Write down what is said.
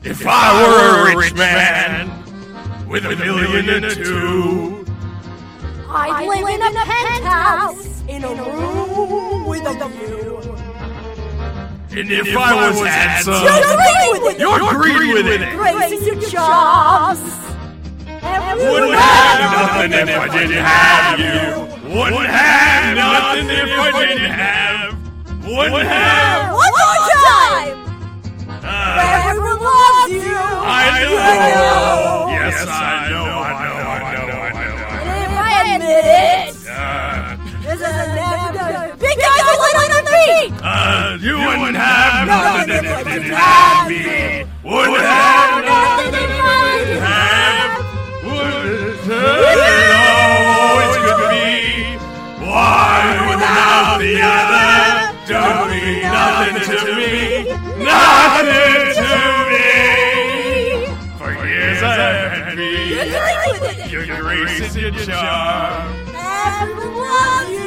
If I were a rich man with $1 million or two, I'd live in a penthouse in a room with a view. and if I was handsome, You're agreed with it. Gracing your jobs. Wouldn't have nothing if I didn't have you. Wouldn't have nothing if I didn't have. Wouldn't have. One more time. Everyone loves you. I know. Yes, I know. And if I admit it, this is a never big guys are lit on their feet. You wouldn't have nothing if you didn't have me. Wouldn't have nothing if I didn't have. Wouldn't always could be. One without the other don't mean nothing to me. Nothing to me. For years I had me. Your grace and your charm. Everyone loves you.